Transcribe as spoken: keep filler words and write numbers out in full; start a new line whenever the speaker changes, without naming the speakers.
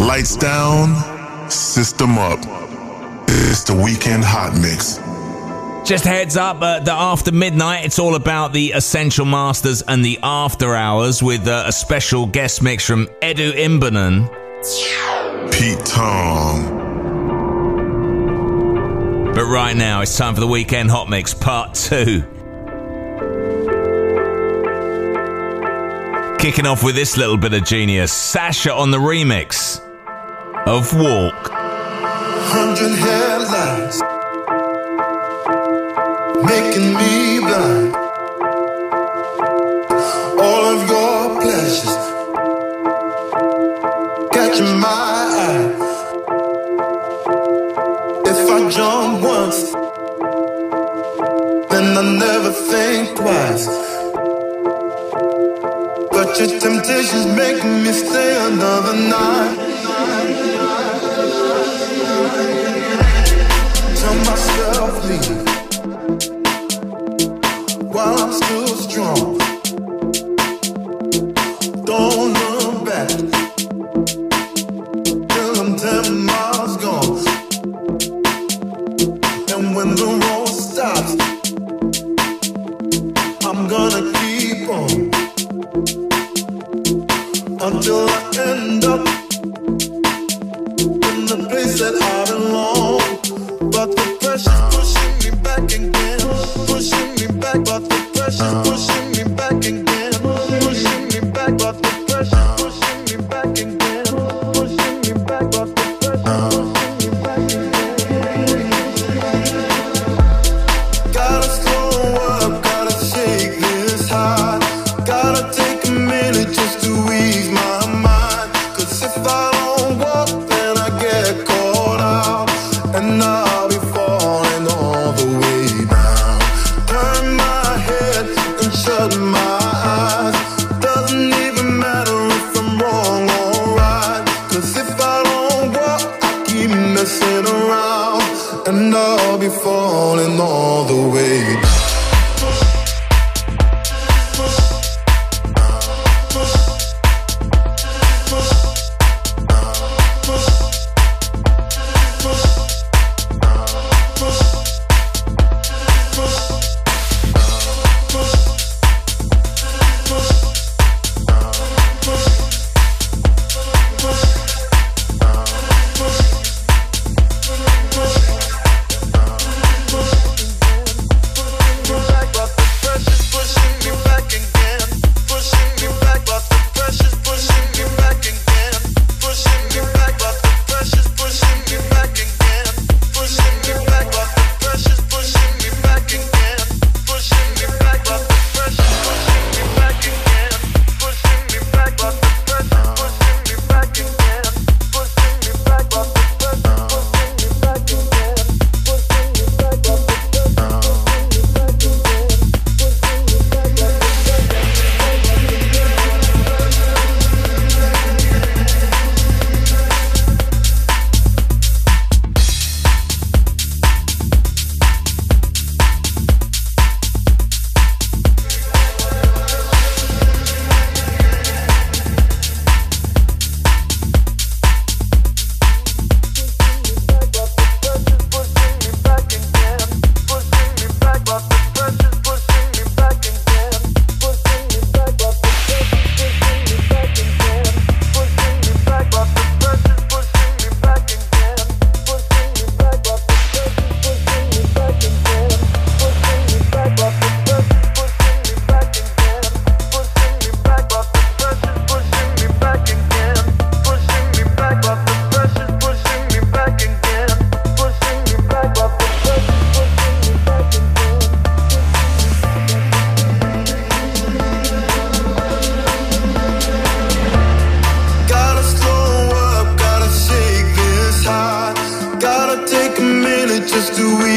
Lights down, system up. It's the Weekend Hot Mix.
Just a heads up uh, that after midnight, it's all about the Essential Masters and the After Hours with uh, a special guest mix from Edu Imbonen.
Pete Tong.
But right now, it's time for the Weekend Hot Mix Part two. Kicking off with this little bit of genius, Sasha on the remix of Walk.
Hundred headlights making me blind. All of your pleasures catching my eye. If I jump once, then I never think twice. But your temptation's making me stay another night. Tell myself leave while I'm still strong. Don't look back till I'm ten miles gone. And when the road stops, I'm gonna keep on until I end up in the place that I belong. But the pressure's pushing me back again, pushing me back. But the pressure's pushing me back again, pushing me back. But the pressure's pushing me back again, pushing me back. But the pressure's pushing me back again. Gotta slow up, gotta shake this high. Gotta take a minute just to ease my mind. Cause if I don't walk, then I get caught out. And I'll be falling all the way down. Turn my head and shut my eyes. Doesn't even matter if I'm wrong or right. Cause if I don't walk, I keep messing around. And I'll be falling all the way down. Just to